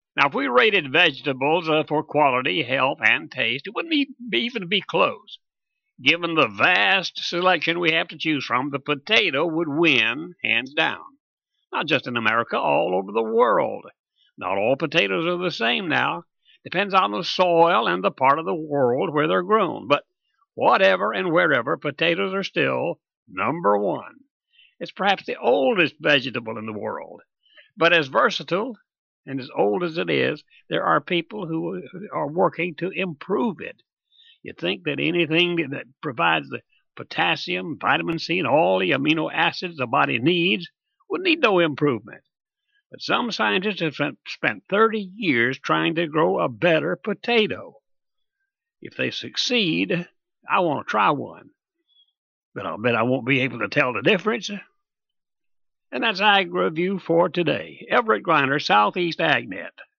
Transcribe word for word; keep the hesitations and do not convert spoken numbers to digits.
Now, if we rated vegetables uh, for quality, health, and taste, it wouldn't be, even be close. Given the vast selection we have to choose from, the potato would win hands down. Not just in America, all over the world. Not all potatoes are the same now. Depends on the soil and the part of the world where they're grown. But whatever and wherever, potatoes are still number one. It's perhaps the oldest vegetable in the world. But as versatile and as old as it is, there are people who are working to improve it. You think that anything that provides the potassium, vitamin C, and all the amino acids the body needs would need no improvement. But some scientists have spent thirty years trying to grow a better potato. If they succeed, I want to try one. But I'll bet I won't be able to tell the difference. And that's Ag Review for today. Everett Griner, Southeast AgNet.